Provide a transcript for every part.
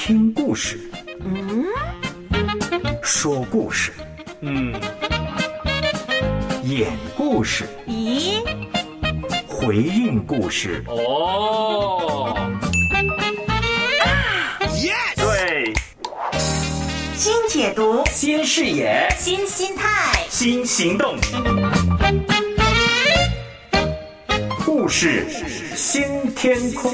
听故事，说故事，演故事， 咦， 回应故事。 哦 ，yes， 对， 新解读， 新视野， 新心态， 新行动，故事新天空。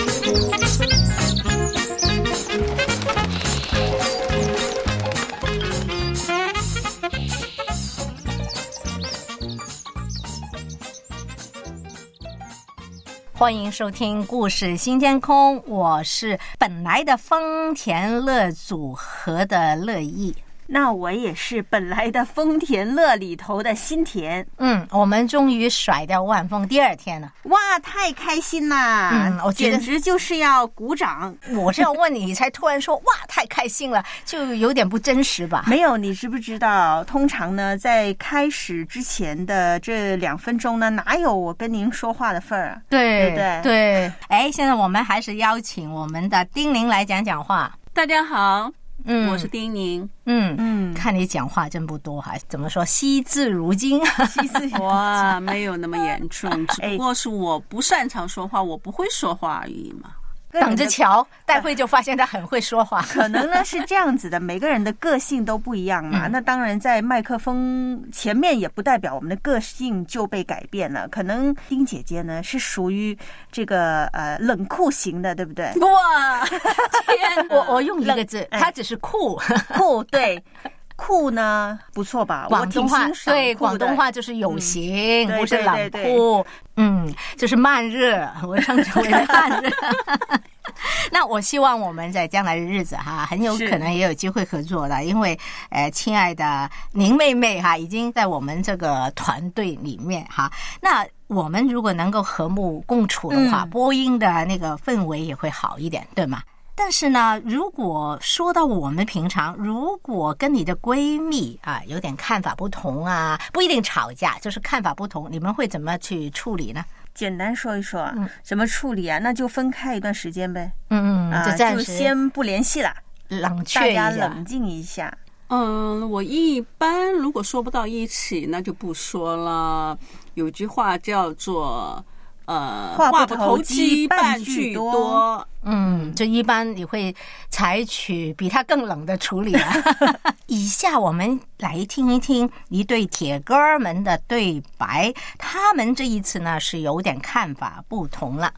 欢迎收听故事新天空，我是本来的丰田乐组合的乐意。 那我也是本来的丰田乐里头的新田。 我们终于甩掉万丰第二天了。 哇，太开心啦！ 我觉得简直就是要鼓掌。 我是要问你，才突然说哇，太开心了，就有点不真实吧？ 没有，你知不知道？通常呢，在开始之前的这2分钟呢，哪有我跟您说话的份儿啊？ 对对不对？ 对。哎，现在我们还是邀请我们的丁宁来讲话。 大家好。我是丁宁。 看你讲话真不多，还怎么说惜字如金？ 惜字哇，没有那么严重，只不过是我不擅长说话，我不会说话而已嘛。 等着瞧，待会就发现他很会说话。 可能呢是这样子的，每个人的个性都不一样嘛。那当然，在麦克风前面也不代表我们的个性就被改变了。可能丁姐姐呢是属于这个冷酷型的，对不对？ 哇，天！ 我用一个字，它只是酷， 酷对。酷呢不错吧？ 广东话对，广东话就是有型，不是冷酷。就是慢热，我称之为慢热。那我希望我们在将来的日子哈，很有可能也有机会合作的，因为亲爱的宁妹妹哈，已经在我们这个团队里面哈。那我们如果能够和睦共处的话，播音的那个氛围也会好一点，对吗？但是呢，如果说到我们平常，如果跟你的闺蜜啊有点看法不同啊，不一定吵架，就是看法不同，你们会怎么去处理呢？ 简单说一说，怎么处理啊？那就分开一段时间呗。 就暂时就先不联系了， 冷却一下， 大家冷静一下。 我一般如果说不到一起，那就不说了。有句话叫做话不投机半句多。 就一般你会采取比他更冷的处理啊。以下我们来听一听一对铁哥们的对白，他们这一次呢是有点看法不同了。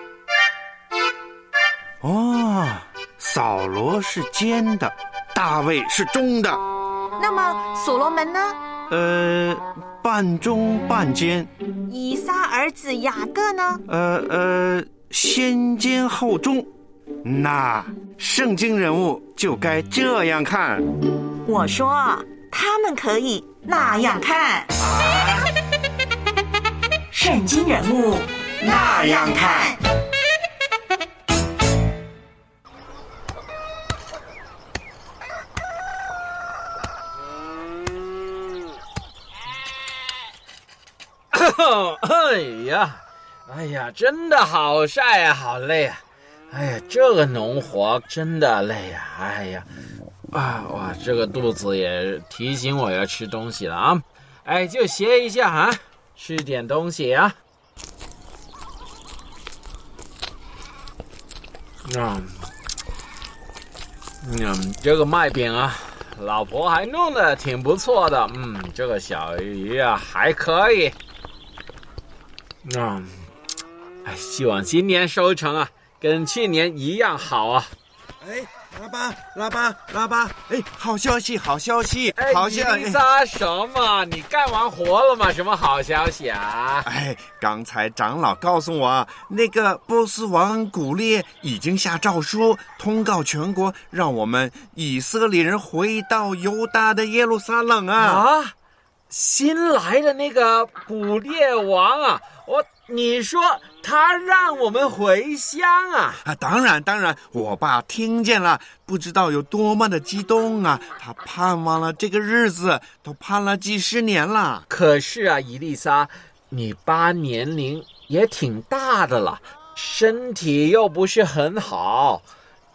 扫罗是尖的，大卫是中的。 那么所罗门呢？ 半中半尖。 以撒儿子雅各呢？ 先尖后中。那圣经人物就该这样看。 我说他们可以那样看。圣经人物那样看。 哎呀，真的好晒啊，好累啊！哎呀，这个农活真的累啊！哇，这个肚子也提醒我要吃东西了啊！哎，就歇一下啊，吃点东西啊。这个麦饼啊，老婆还弄得挺不错的。这个小鱼啊还可以。希望今年收成啊跟去年一样好啊。 拉巴，好消息，好消息。 伊莎，什么？你干完活了吗？什么好消息啊？ 刚才长老告诉我，那个波斯王古列已经下诏书通告全国，让我们以色列人回到犹大的耶路撒冷啊！ 新来的那个古列王啊，你说他让我们回乡啊？ 当然，我爸听见了，不知道有多么的激动啊！他盼望了这个日子，都盼了几十年了。 可是啊，伊丽莎，你爸年龄也挺大的了，身体又不是很好，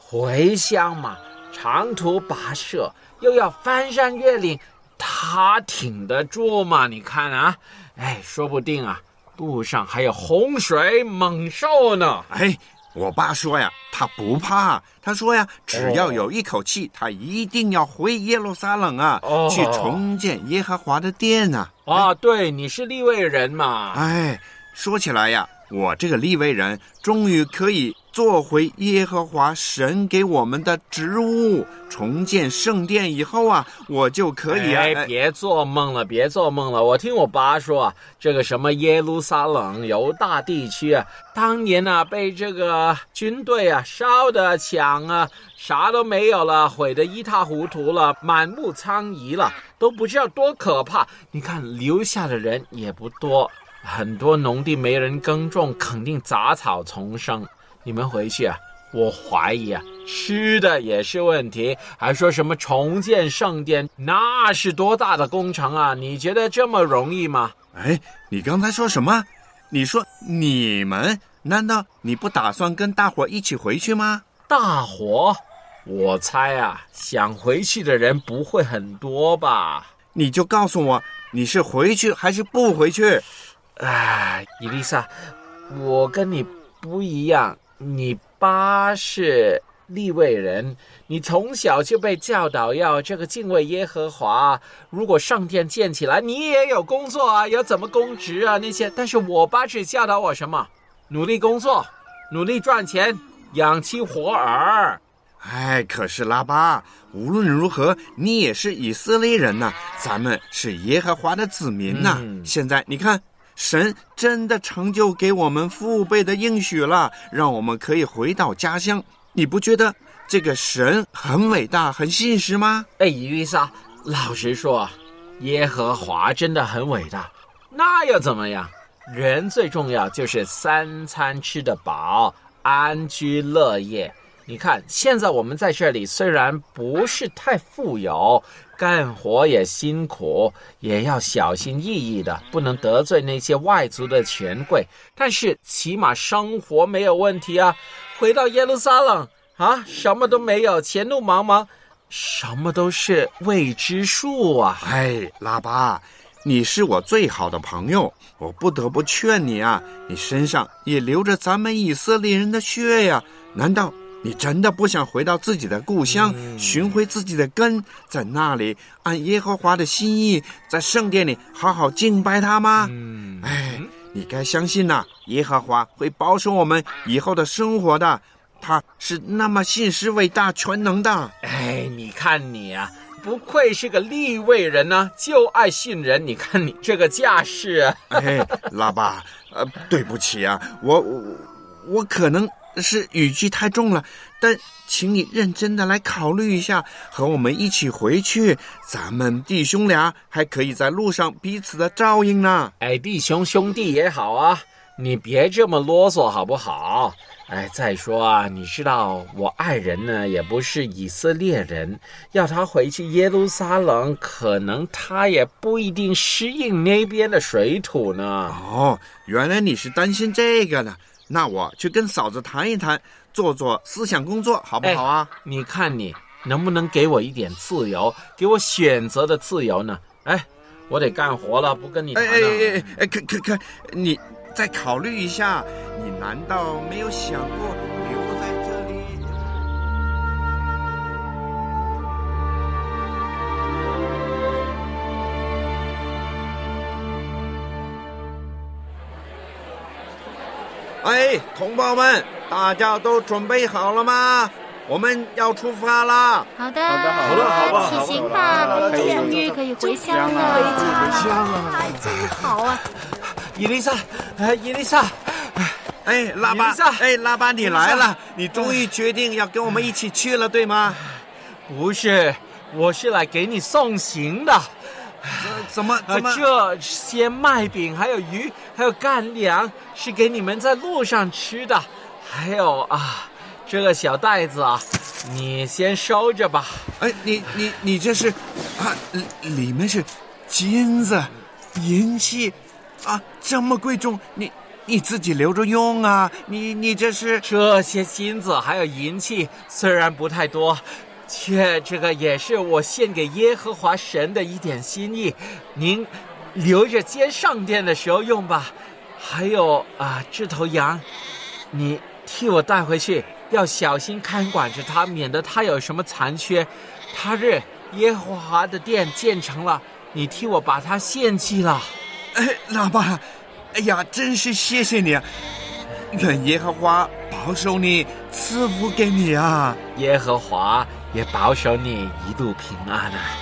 回乡嘛，长途跋涉，又要翻山越岭，他挺得住吗？你看啊，说不定啊，路上还有洪水猛兽呢。 我爸说呀，他不怕，他说呀，只要有一口气，他一定要回耶路撒冷啊，去重建耶和华的殿啊。 对，你是利未人嘛。 说起来呀，我这个利未人终于可以做回耶和华神给我们的职务，重建圣殿以后啊，我就可以别做梦了，别做梦了。我听我爸说啊，这个什么耶路撒冷犹大地区啊，当年啊被这个军队啊烧的抢啊，啥都没有了，毁得一塌糊涂了，满目疮痍了，都不知道多可怕。你看留下的人也不多，很多农地没人耕种，肯定杂草丛生。你们回去啊，我怀疑啊，吃的也是问题，还说什么重建圣殿，那是多大的工程啊？你觉得这么容易吗？ 你刚才说什么？你说你们？难道你不打算跟大伙一起回去吗？ 大伙？我猜啊，想回去的人不会很多吧？ 你就告诉我，你是回去还是不回去？ 伊丽莎，我跟你不一样，你爸是利未人，你从小就被教导要这个敬畏耶和华。如果圣殿建起来，你也有工作啊，要怎么供职啊那些。但是我爸只教导我什么？努力工作，努力赚钱，养妻活儿。 可是拉巴，无论如何，你也是以色列人呐，咱们是耶和华的子民呐。现在你看，神真的成就给我们父辈的应许了，让我们可以回到家乡。你不觉得这个神很伟大、很信实吗？ 伊丽莎，老实说，耶和华真的很伟大。那又怎么样？人最重要就是三餐吃得饱，安居乐业。你看，现在我们在这里虽然不是太富有，干活也辛苦，也要小心翼翼的，不能得罪那些外族的权贵，但是起码生活没有问题啊。回到耶路撒冷啊，什么都没有，前路茫茫，什么都是未知数啊。 拉巴，你是我最好的朋友，我不得不劝你啊，你身上也流着咱们以色列人的血呀，难道你真的不想回到自己的故乡，寻回自己的根，在那里按耶和华的心意，在圣殿里好好敬拜他吗？你该相信呐，耶和华会保守我们以后的生活的，他是那么信实、伟大、全能的。 你看你啊，不愧是个利未人呢，就爱信人。你看你这个架势啊。 拉巴，对不起啊，我可能是语气太重了，但请你认真的来考虑一下，和我们一起回去，咱们弟兄俩还可以在路上彼此的照应呢。 弟兄兄弟也好啊，你别这么啰嗦好不好？再说啊，你知道我爱人呢也不是以色列人，要他回去耶路撒冷，可能他也不一定适应那边的水土呢。 原来你是担心这个呢。那我去跟嫂子谈一谈，做思想工作，好不好啊？ 你看你能不能给我一点自由，给我选择的自由呢？我得干活了，不跟你谈了。 可，你再考虑一下，你难道没有想过留在这里？同胞们，大家都准备好了吗？我们要出发啦！ 好的，起行吧，终于可以回乡了， 回家了，真好啊！ 伊丽莎， 拉巴，拉巴，你来了，你终于决定要跟我们一起去了，对吗？ 不是，我是来给你送行的。 怎么？ 这些麦饼，还有鱼，还有干粮，是给你们在路上吃的。还有这个小袋子啊，你先收着吧。 你这是里面是金子、银器这么贵重， 你自己留着用啊！你这是这些金子还有银器，虽然不太多，却这个也是我献给耶和华神的一点心意，您留着接上殿的时候用吧。还有这头羊，你替我带回去，要小心看管着它，免得它有什么残缺。他日耶和华的殿建成了，你替我把它献祭了。 老爸，哎呀，真是谢谢你啊！愿耶和华保守你，赐福给你啊！ 耶和华也保守你一路平安啊！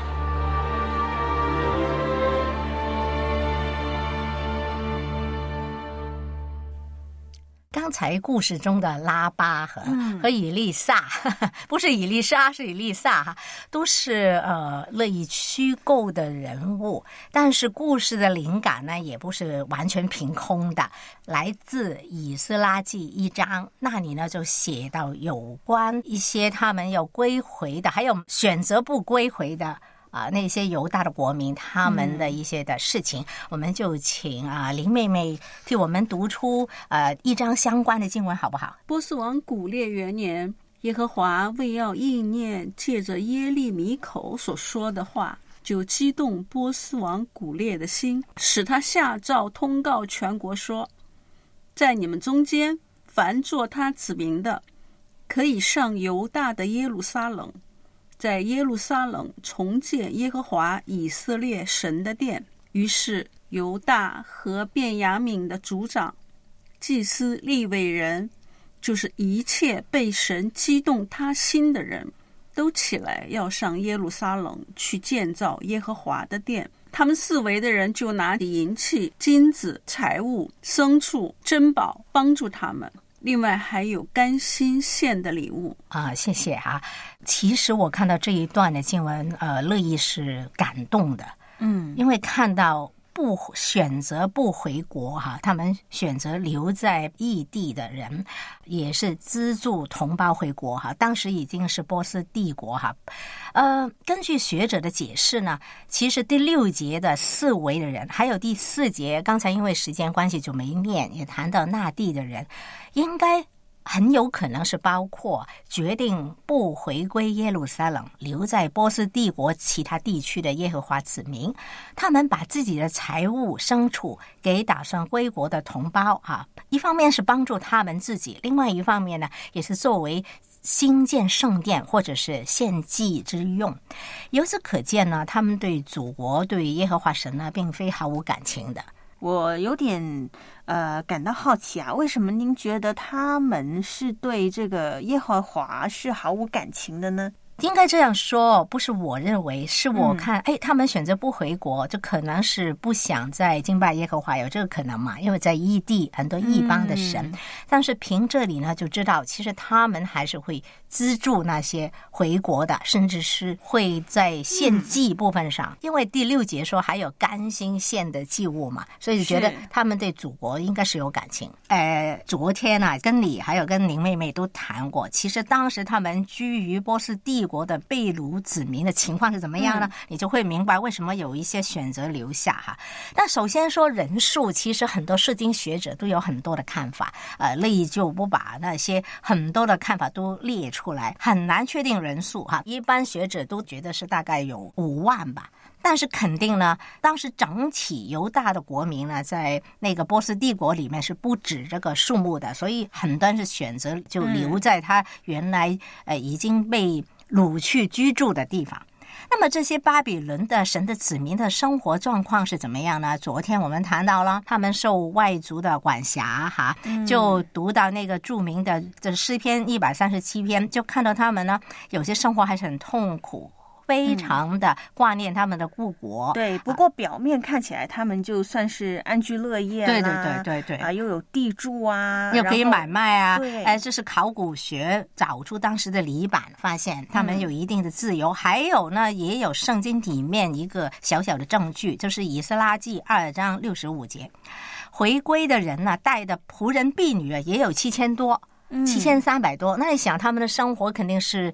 刚才故事中的拉巴和以利撒，不是以利沙，是以利撒哈，都是乐意虚构的人物。但是故事的灵感呢，也不是完全凭空的，来自以斯拉记1章，那里呢就写到有关一些他们要归回的，还有选择不归回的。那些犹大的国民他们的一些的事情，我们就请林妹妹替我们读出1章相关的经文好不好？ 波斯王古列元年，耶和华为要应验借着耶利米口所说的话，就激动波斯王古列的心，使他下诏通告全国说，在你们中间凡做他子民的，可以上犹大的耶路撒冷，在耶路撒冷重建耶和华以色列神的殿。于是犹大和便雅悯的族长、祭司、利未人，就是一切被神激动他心的人，都起来要上耶路撒冷去建造耶和华的殿。他们四围的人就拿银器、金子、财物、牲畜、珍宝帮助他们，另外还有甘心献的礼物。 谢谢啊。其实我看到这一段的经文，乐意是感动的。因为看到选择不回国他们选择留在异地的人，也是资助同胞回国当时已经是波斯帝国根据学者的解释呢，其实第6节的四围的人，还有第4节，刚才因为时间关系就没念，也谈到那地的人，应该很有可能是包括决定不回归耶路撒冷，留在波斯帝国其他地区的耶和华子民，他们把自己的财物牲畜给打算归国的同胞一方面是帮助他们自己，另外一方面呢，也是作为兴建圣殿或者是献祭之用。由此可见呢，他们对祖国对耶和华神呢并非毫无感情的。 我有点感到好奇为什么您觉得他们是对这个耶和华是毫无感情的呢？ 应该这样说，不是我认为，是我看他们选择不回国，这可能是不想再敬拜耶和华，有这个可能嘛？因为在异地很多异邦的神，但是凭这里呢就知道，其实他们还是会资助那些回国的，甚至是会在献祭部分上，因为第6节说还有甘心献的祭物嘛，所以觉得他们对祖国应该是有感情。昨天跟你还有跟林妹妹都谈过，其实当时他们居于波斯帝国的被掳子民的情况是怎么样呢？你就会明白为什么有一些选择留下但首先说人数，其实很多圣经学者都有很多的看法，乐意就不把那些很多的看法都列出来，很难确定人数一般学者都觉得是大概有5万吧。但是肯定呢，当时整体犹大的国民呢，在那个波斯帝国里面是不止这个数目的，所以很多人是选择就留在他原来已经被掳去居住的地方。那么这些巴比伦的神的子民的生活状况是怎么样呢？昨天我们谈到了他们受外族的管辖就读到那个著名的诗篇137篇，就看到他们呢有些生活还是很痛苦，非常的挂念他们的故国。 对，不过表面看起来他们就算是安居乐业对又有地住又可以买卖对这是考古学找出当时的泥板，发现他们有一定的自由。还有呢，也有圣经里面一个小小的证据，就是以斯拉记2章65节，回归的人呢带的仆人婢女也有7000多，7300多。那你想他们的生活肯定是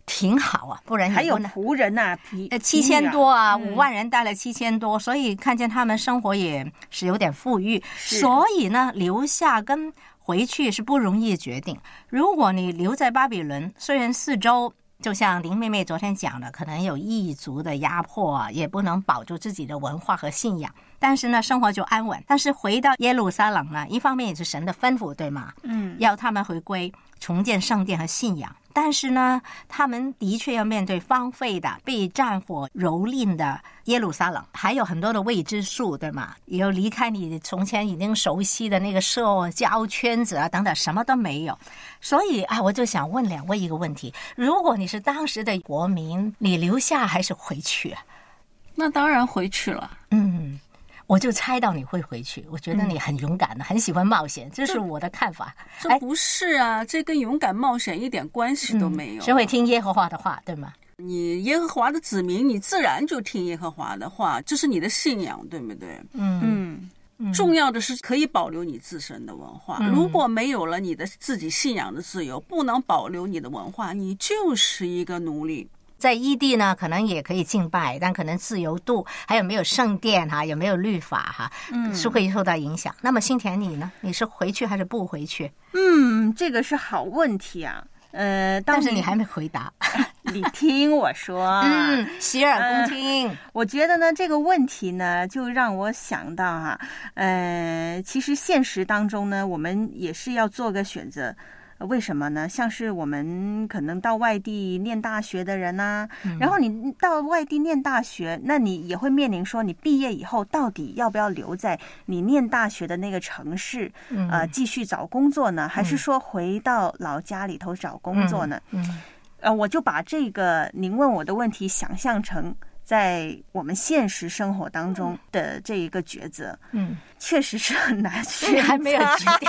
挺好啊，不然还有仆人呐 ，7000多啊，5万人带了7000多，所以看见他们生活也是有点富裕，所以呢，留下跟回去是不容易的决定。如果你留在巴比伦，虽然四周就像林妹妹昨天讲的，可能有异族的压迫啊，也不能保住自己的文化和信仰，但是呢，生活就安稳。但是回到耶路撒冷呢，一方面也是神的吩咐，对吗？要他们回归，重建圣殿和信仰。但是呢，他们的确要面对荒废的、被战火蹂躏的耶路撒冷，还有很多的未知数，对吗？也有离开你从前已经熟悉的那个社交圈子啊，等等，什么都没有。所以啊，我就想问两位一个问题：如果你是当时的国民，你留下还是回去啊？ 那当然回去了。 我就猜到你会回去，我觉得你很勇敢的，很喜欢冒险，这是我的看法。 这不是啊，这跟勇敢冒险一点关系都没有。 是会听耶和华的话，对吗？ 你耶和华的子民，你自然就听耶和华的话，这是你的信仰，对不对？重要的是可以保留你自身的文化。如果没有了你的自己信仰的自由，不能保留你的文化，你就是一个奴隶。 在异地呢，可能也可以敬拜，但可能自由度还有没有圣殿哈，有没有律法哈，是会受到影响。那么新田你呢？你是回去还是不回去？ 这个是好问题啊。 但是你还没回答。 你听我说， 洗耳恭听。 我觉得呢，这个问题呢，就让我想到其实现实当中呢，我们也是要做个选择。为什么呢？像是我们可能到外地念大学的人啊，然后你到外地念大学，那你也会面临说，你毕业以后到底要不要留在你念大学的那个城市，继续找工作呢？还是说回到老家里头找工作呢？我就把这个您问我的问题想象成在我们现实生活当中的这一个抉择，确实是很难选择， 还没有决定。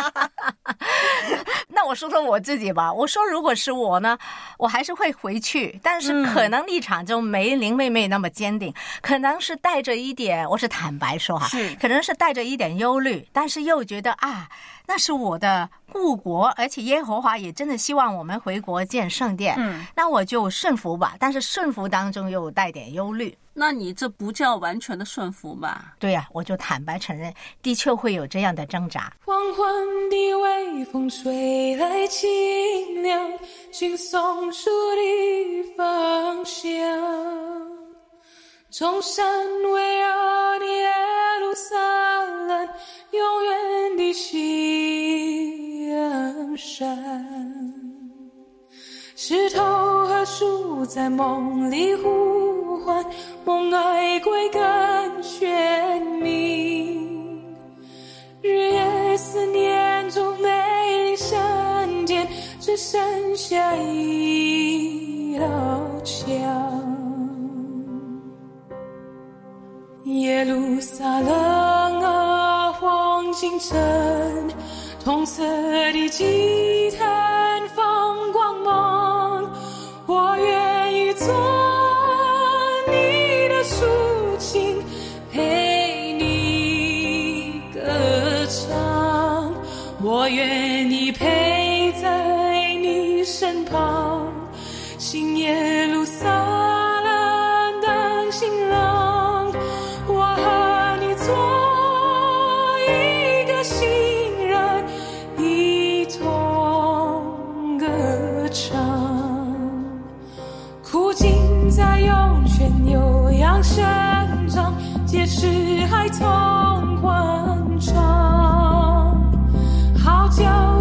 那我说说我自己吧。我说，如果是我呢，我还是会回去，但是可能立场就没林妹妹那么坚定，可能是带着一点，我是坦白说哈，可能是带着一点忧虑，但是又觉得那是我的故国，而且耶和华也真的希望我们回国建圣殿，那我就顺服吧，但是顺服当中又带点忧虑。 那你这不叫完全的顺服吧？ 对呀，我就坦白承认，的确会有这样的挣扎。 缓缓的微风吹来清凉，寻松树的方向，众山围绕你耶路撒冷，永远的夕阳山。石头和树在梦里呼唤，梦爱归更玄明。日夜思念中美丽圣殿，只剩下一道墙。耶路撒冷啊，黄金城，铜色的祭坛放光芒，我愿意做你的抒情，陪你歌唱，我愿意陪在你身旁，新耶路撒冷的新郎，我和你做一个新人，一同歌唱。枯井在涌泉，牛羊生长，皆是孩童欢唱，号角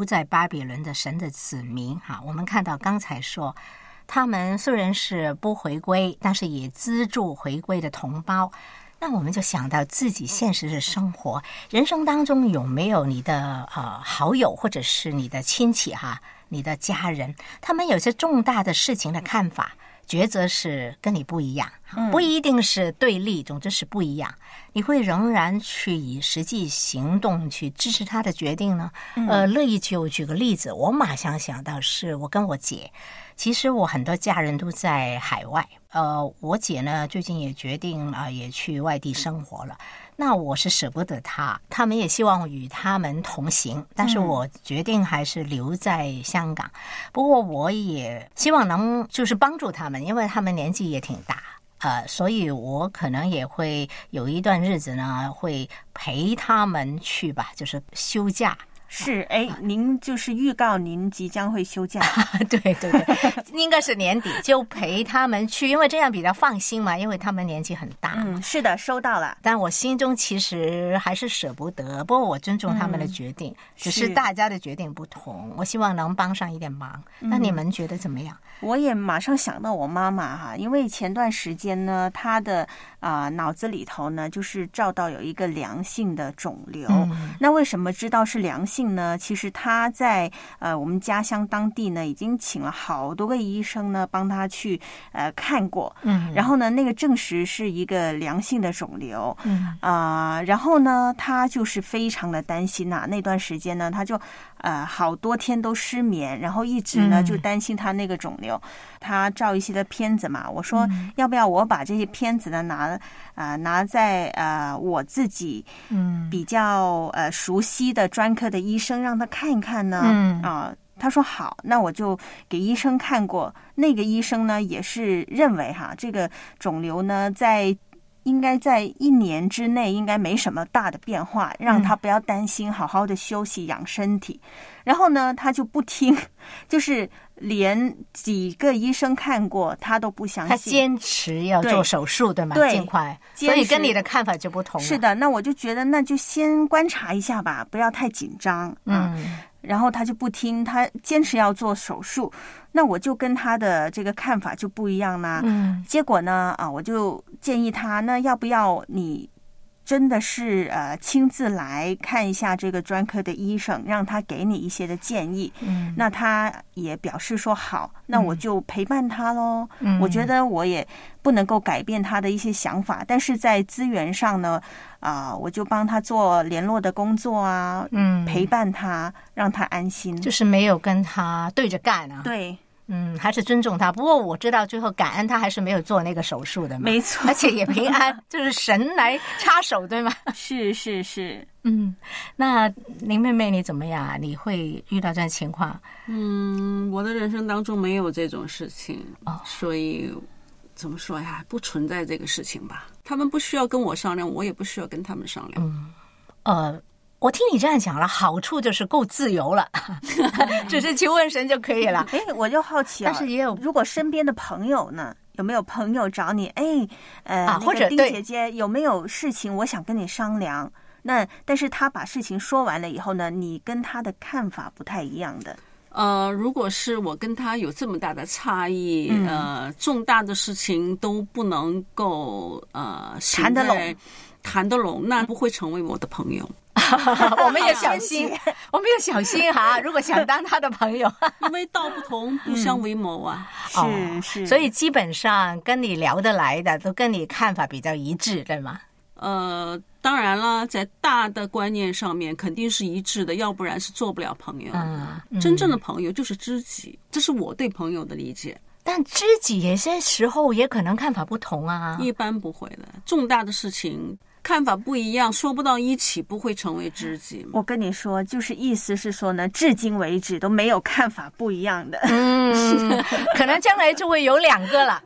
在巴比伦的神的子民哈，我们看到刚才说他们虽然是不回归，但是也资助回归的同胞。那我们就想到自己现实的生活，人生当中有没有你的好友或者是你的亲戚哈，你的家人，他们有些重大的事情的看法抉择是跟你不一样，不一定是对立，总之是不一样，你会仍然去以实际行动去支持他的决定呢？乐意就举个例子，我马上想到是我跟我姐，其实我很多家人都在海外，我姐呢最近也决定也去外地生活了。那我是舍不得他们也希望与他们同行，但是我决定还是留在香港。不过我也希望能就是帮助他们，因为他们年纪也挺大，所以我可能也会有一段日子呢，会陪他们去吧，就是休假。 是，您就是预告您即将会休假。 对对对，应该是年底就陪他们去，因为这样比较放心嘛，因为他们年纪很大。 是的，收到了。 但我心中其实还是舍不得，不过我尊重他们的决定，只是大家的决定不同，我希望能帮上一点忙。那你们觉得怎么样？ 我也马上想到我妈妈哈，因为前段时间呢，她的脑子里头呢，就是照到有一个良性的肿瘤。那为什么知道是良性呢？其实她在我们家乡当地呢，已经请了好多个医生呢，帮她去看过。然后呢，那个证实是一个良性的肿瘤。然后呢，她就是非常的担心呐。那段时间呢，她就好多天都失眠，然后一直呢就担心她那个肿瘤。她照一些的片子嘛，我说要不要我把这些片子呢拿在我自己比较熟悉的专科的医生让他看一看呢？他说好，那我就给医生看过，那个医生呢也是认为这个肿瘤呢应该在1年之内应该没什么大的变化，让他不要担心，好好的休息养身体。然后呢他就不听，就是连几个医生看过他都不相信， 他坚持要做手术，对吗？ 对， 尽快。所以跟你的看法就不同了。 是的，那我就觉得那就先观察一下吧，不要太紧张。然后他就不听，他坚持要做手术，那我就跟他的这个看法就不一样啦。结果呢我就建议他，那要不要你真的是亲自来看一下这个专科的医生，让他给你一些的建议。那他也表示说好，那我就陪伴他咯。我觉得我也不能够改变他的一些想法，但是在资源上呢我就帮他做联络的工作啊，陪伴他，让他安心， 就是没有跟他对着干啊。 对， 还是尊重他。不过我知道最后感恩他还是没有做那个手术的嘛。 没错， 而且也平安，就是神来插手，对吗？ 是。 那林妹妹你怎么样啊？你会遇到这样的情况？ 我的人生当中没有这种事情，所以怎么说呀？不存在这个事情吧？他们不需要跟我商量，我也不需要跟他们商量。 我听你这样讲了，好处就是够自由了，只是求问神就可以了。 我就好奇但是也有， 如果身边的朋友呢，有没有朋友找你？ 或者丁姐姐有没有事情我想跟你商量？那但是他把事情说完了以后呢，你跟他的看法不太一样的。 如果是我跟他有这么大的差异，重大的事情都不能够谈得拢，那不会成为我的朋友。 我们也小心，哈！如果想当他的朋友， 因为道不同，不相为谋啊。 是， 所以基本上跟你聊得来的，都跟你看法比较一致，对吗？ 当然了，在大的观念上面肯定是一致的，要不然是做不了朋友。真正的朋友就是知己，这是我对朋友的理解。 但知己有些时候也可能看法不同啊。 一般不会的，重大的事情看法不一样，说不到一起，不会成为知己。 我跟你说，就是意思是说呢，至今为止都没有看法不一样的。 可能将来就会有2个了。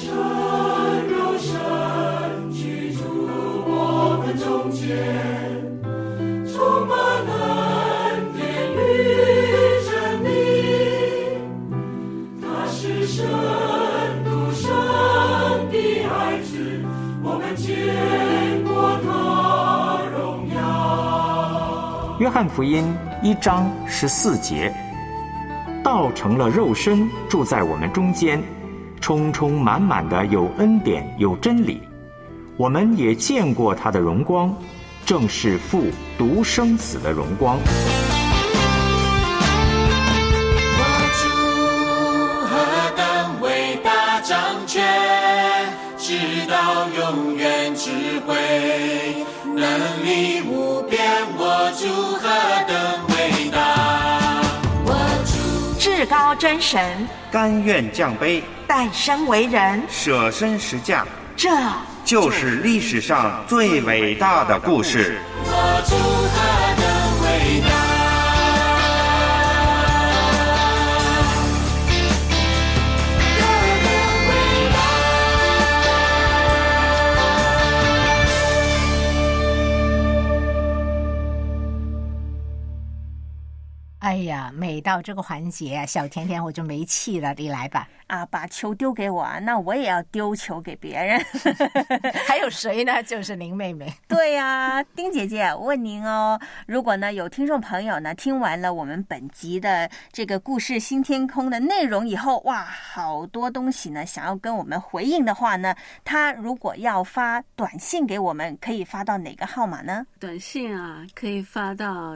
中间充满恩典与真理，他是神独生的孩子，我们见过他荣耀。 约翰福音1章14节，道成了肉身，住在我们中间，充充满满的有恩典有真理。我们也见过他的荣光，正是父独生子的荣光。 我主何等伟大掌权，直到永远智慧，能力无边，我主何等伟大。我主至高真神， 甘愿降卑， 诞生为人， 舍身实价， 这就是历史上最伟大的故事。 我主何等伟大。 哎呀，每到这个环节，小甜甜我就没气了，你来吧。 啊，把球丢给我，那我也要丢球给别人。 还有谁呢？就是林妹妹。 对呀，丁姐姐，我问您哦，如果呢有听众朋友呢听完了我们本集的这个故事新天空的内容以后，哇，好多东西呢想要跟我们回应的话呢，他如果要发短信给我们，可以发到哪个号码呢？ 短信啊，可以发到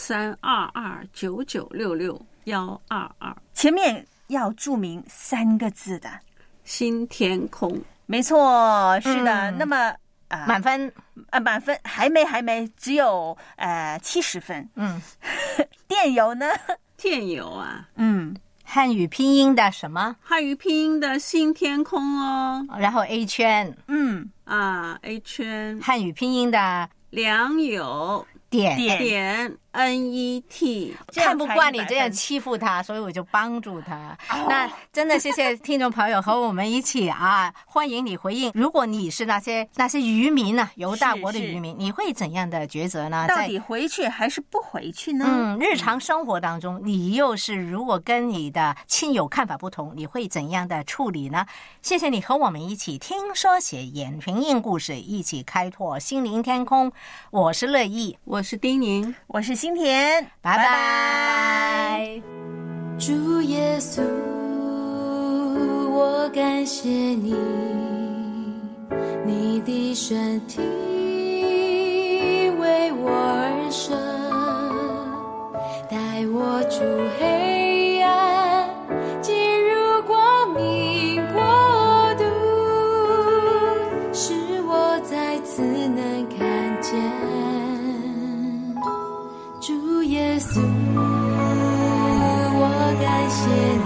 132299661122， 前面要注明3个字的新天空。 没错，是的。那么满分满分还没，只有70分。电邮呢？ 电邮啊， 汉语拼音的什么？ 汉语拼音的新天空哦， 然后 A 圈 ，A 圈， 汉语拼音的良友点 NET。 看不惯你这样欺负他，所以我就帮助他。那真的谢谢听众朋友和我们一起啊，欢迎你回应。如果你是那些渔民呢，犹大国的渔民，你会怎样的抉择呢？ 到底回去还是不回去呢？ 日常生活当中，你又是如果跟你的亲友看法不同，你会怎样的处理呢？谢谢你和我们一起听说写演评印故事，一起开拓心灵天空。我是乐意， 我是丁宁， 我是新田， 拜拜。 主耶稣，我感谢你，你的身体为我而生，带我出黑暗，进入光明国度，使我再次能看见主耶稣。我感谢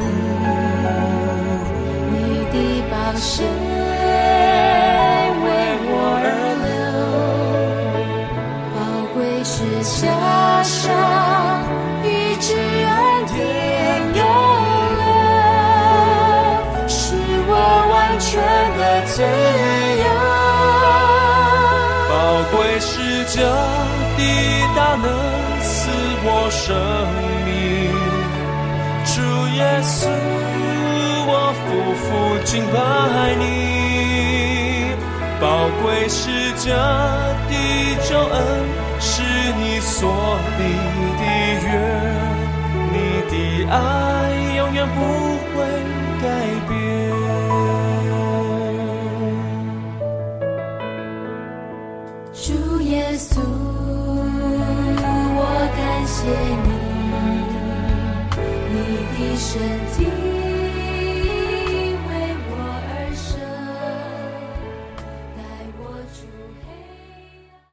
你，你的宝血为我而流，宝贵是加上医治恩典永留，使我完全的自由。 宝贵是这的大能赐我生命，主耶稣，我夫妇敬拜你。宝贵是这的救恩，是你所立的约，你的爱永远不会改变。 主耶稣，我感谢你，你的身体